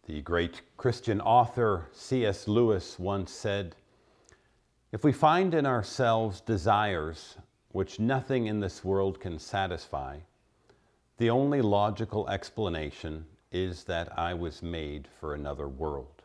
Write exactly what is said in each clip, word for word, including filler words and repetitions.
The great Christian author C S Lewis once said, "If we find in ourselves desires which nothing in this world can satisfy, the only logical explanation is that I was made for another world."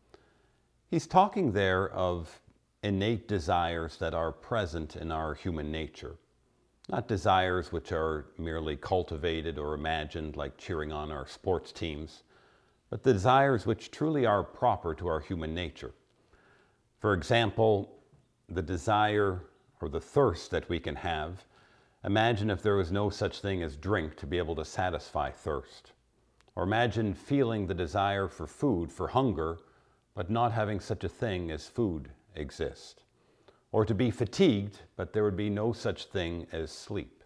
He's talking there of innate desires that are present in our human nature, not desires which are merely cultivated or imagined like cheering on our sports teams, but the desires which truly are proper to our human nature. For example, the desire or the thirst that we can have. Imagine if there was no such thing as drink to be able to satisfy thirst. Or imagine feeling the desire for food, for hunger, but not having such a thing as food exist. Or to be fatigued, but there would be no such thing as sleep.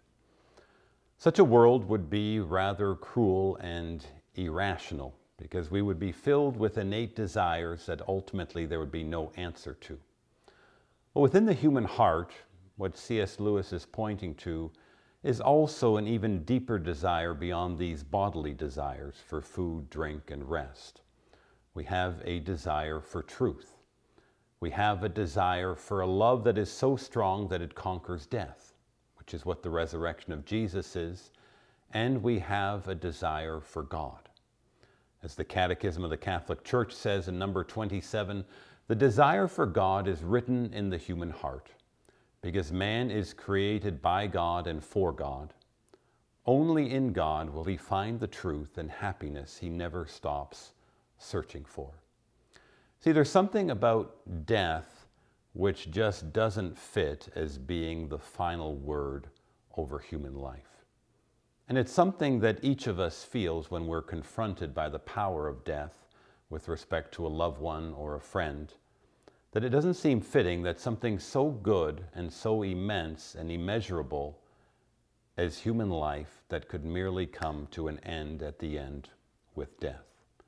Such a world would be rather cruel and irrational, because we would be filled with innate desires that ultimately there would be no answer to. But within the human heart, what C S Lewis is pointing to is also an even deeper desire beyond these bodily desires for food, drink, and rest. We have a desire for truth. We have a desire for a love that is so strong that it conquers death, which is what the resurrection of Jesus is, and we have a desire for God. As the Catechism of the Catholic Church says in number twenty-seven, the desire for God is written in the human heart, because man is created by God and for God. Only in God will he find the truth and happiness he never stops searching for. See, there's something about death which just doesn't fit as being the final word over human life. And it's something that each of us feels when we're confronted by the power of death with respect to a loved one or a friend, that it doesn't seem fitting that something so good and so immense and immeasurable as human life that could merely come to an end at the end with death.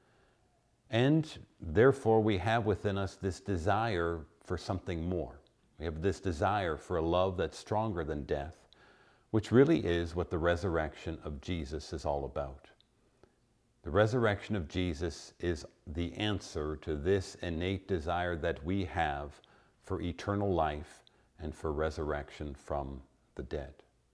And therefore we have within us this desire for something more. We have this desire for a love that's stronger than death, which really is what the resurrection of Jesus is all about. The resurrection of Jesus is the answer to this innate desire that we have for eternal life and for resurrection from the dead.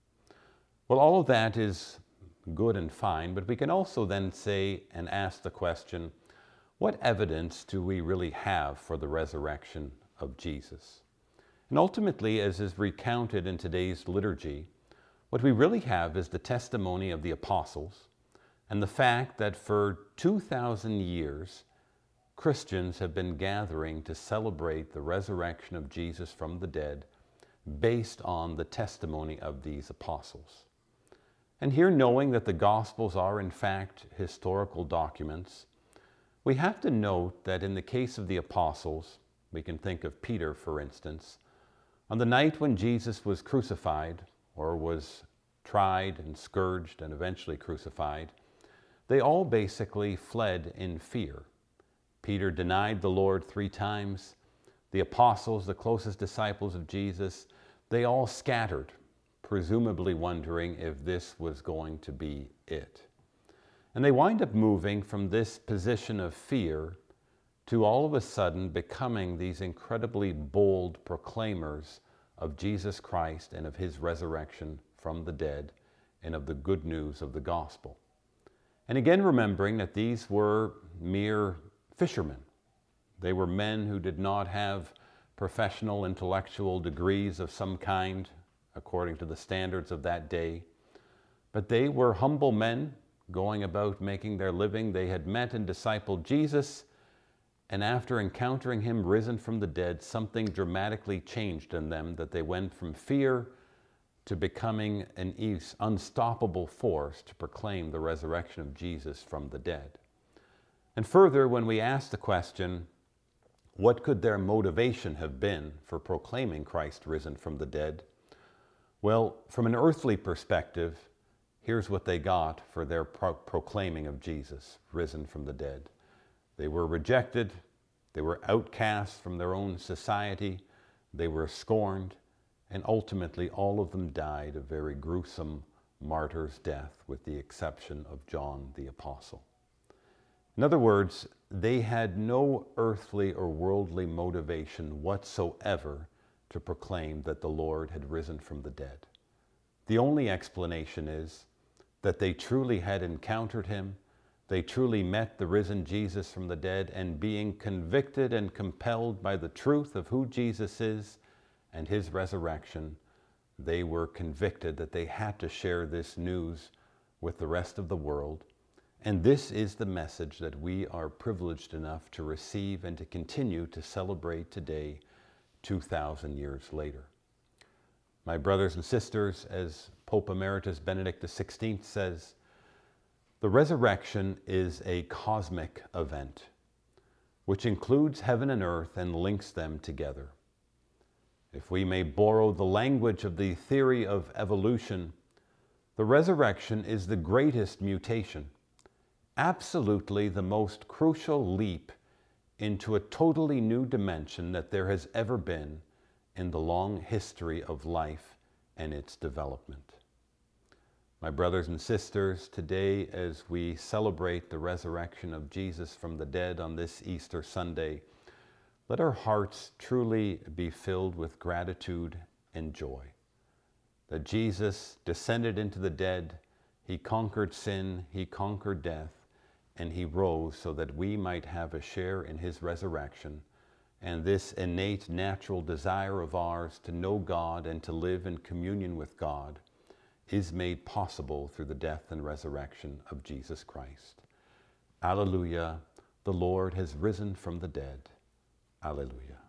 Well, all of that is good and fine, but we can also then say and ask the question, what evidence do we really have for the resurrection of Jesus? And ultimately, as is recounted in today's liturgy, what we really have is the testimony of the apostles and the fact that for two thousand years, Christians have been gathering to celebrate the resurrection of Jesus from the dead based on the testimony of these apostles. And here, knowing that the Gospels are in fact historical documents, we have to note that in the case of the apostles, we can think of Peter, for instance, on the night when Jesus was crucified, or was tried and scourged and eventually crucified, they all basically fled in fear. Peter denied the Lord three times. The apostles, the closest disciples of Jesus, they all scattered, presumably wondering if this was going to be it. And they wind up moving from this position of fear to all of a sudden becoming these incredibly bold proclaimers of Jesus Christ and of his resurrection from the dead and of the good news of the gospel. And again, remembering that these were mere fishermen. They were men who did not have professional intellectual degrees of some kind, according to the standards of that day, but they were humble men going about making their living. They had met and discipled Jesus, and after encountering him risen from the dead, something dramatically changed in them, that they went from fear to becoming an unstoppable force to proclaim the resurrection of Jesus from the dead. And further, when we ask the question, what could their motivation have been for proclaiming Christ risen from the dead? Well, from an earthly perspective, here's what they got for their pro- proclaiming of Jesus risen from the dead. They were rejected, they were outcasts from their own society, they were scorned, and ultimately all of them died a very gruesome martyr's death, with the exception of John the Apostle. In other words, they had no earthly or worldly motivation whatsoever to proclaim that the Lord had risen from the dead. The only explanation is that they truly had encountered him, they truly met the risen Jesus from the dead, and being convicted and compelled by the truth of who Jesus is and his resurrection, they were convicted that they had to share this news with the rest of the world. And this is the message that we are privileged enough to receive and to continue to celebrate today, two thousand years later. My brothers and sisters, as Pope Emeritus Benedict the sixteenth says, the resurrection is a cosmic event, which includes heaven and earth and links them together. If we may borrow the language of the theory of evolution, the resurrection is the greatest mutation, absolutely the most crucial leap into a totally new dimension that there has ever been in the long history of life and its development. My brothers and sisters, today as we celebrate the resurrection of Jesus from the dead on this Easter Sunday, let our hearts truly be filled with gratitude and joy that Jesus descended into the dead, he conquered sin, he conquered death, and he rose so that we might have a share in his resurrection. And this innate natural desire of ours to know God and to live in communion with God is made possible through the death and resurrection of Jesus Christ. Alleluia, the Lord has risen from the dead. Alleluia.